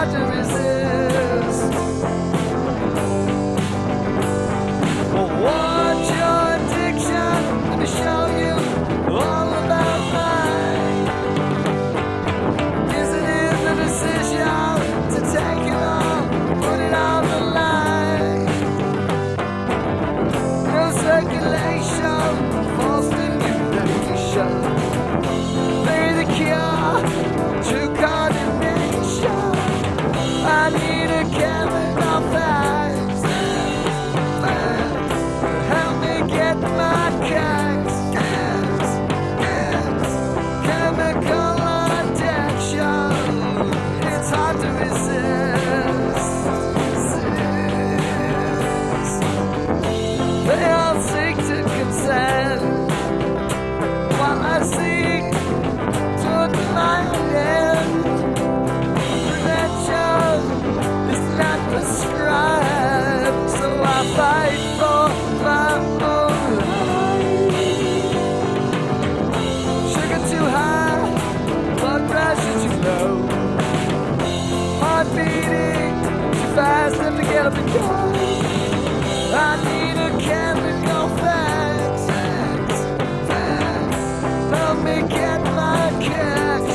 hard to resist. Well, what's your addiction? Let me show you all about mine. Isn't it the decision to take it all, put it on the line? No circulation, false stimulation. Pay the cure to condemnation. I need a chemical fix. Help me get my kicks. Chemical addiction. It's hard to resist. They all seek to consent while I seek to my end. Prevention is not prescribed, so I fight for my own life. Sugar too high, blood pressure too low, heart beating too fast, let me get up and go. I need a chemical fix. Help me get my kicks.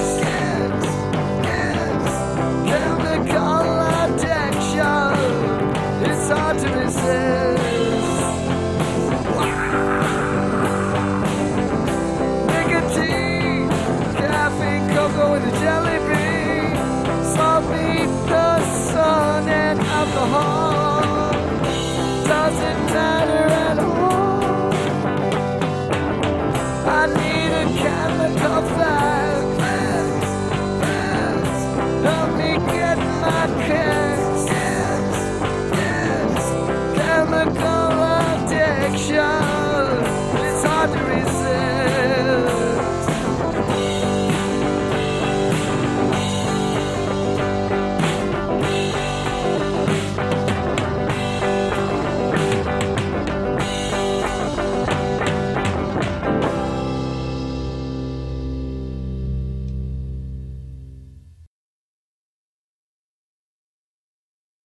Chemical addiction. It's hard to resist. Nicotine, caffeine, cocoa with a jelly bean, salt, meat, the sun, and alcohol. Doesn't matter.